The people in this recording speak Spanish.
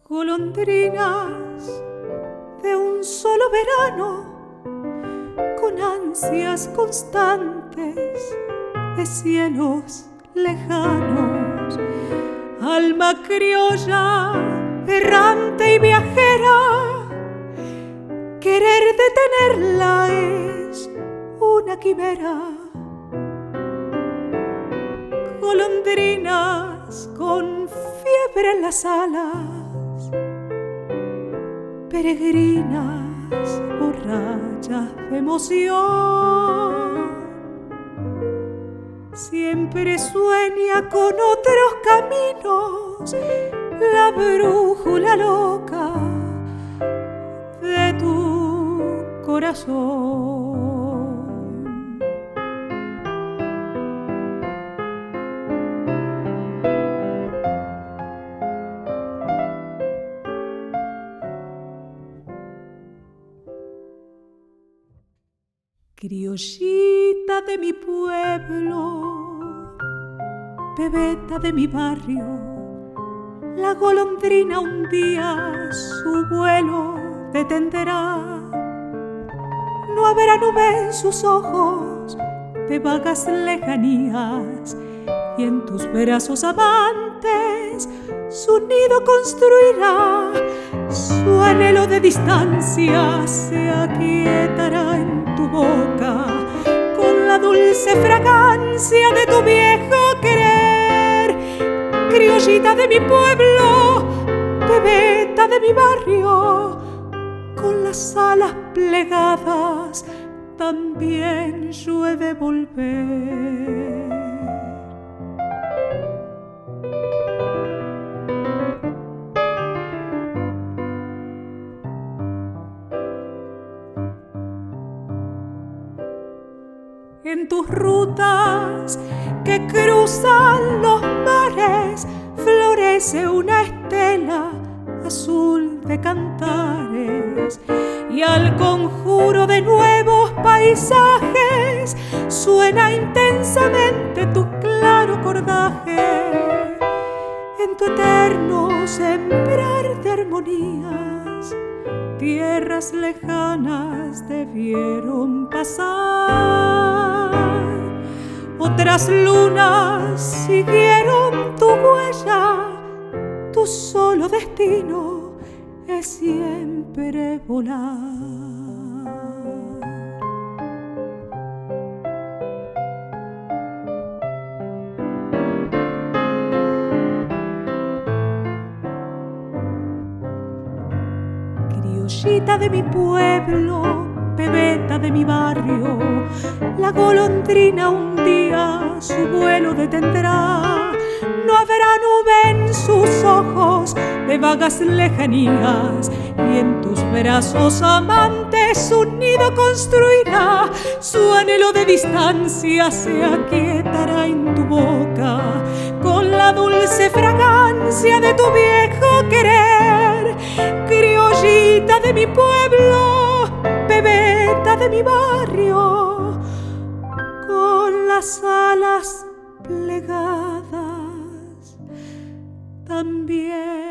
golondrinas de un solo verano, con ansias constantes de cielos lejanos. Alma criolla, errante y viajera, querer detenerla es una quimera. Golondrinas con fiebre en las alas, peregrinas borrachas de emoción, siempre sueña con otros caminos la brújula loca de tu corazón. Criollita de mi pueblo, bebeta de mi barrio, la golondrina un día su vuelo detendrá. No habrá nube en sus ojos de vagas lejanías, y en tus brazos amantes su nido construirá. Su anhelo de distancia se aquietará en tu boca con la dulce fragancia de tu viejo querer. Criollita de mi pueblo, bebeta de mi barrio, con las alas plegadas también yo he de volver. En tus rutas que cruzan los mares florece una estela azul de cantares, y al conjuro de nuevos paisajes suena intensamente tu claro cordaje. En tu eterno sembrar de armonías, tierras lejanas debieron pasar. Otras lunas siguieron tu huella, tu solo destino es siempre volar. Criollita de mi pueblo, bebeta de mi barrio, la golondrina un día su vuelo detendrá. No habrá nube en sus ojos de vagas lejanías, y en tus brazos amantes un nido construirá. Su anhelo de distancia se aquietará en tu boca con la dulce fragancia de tu viejo querer. Criollita de mi pueblo, bebeta de mi barrio, con las alas plegadas también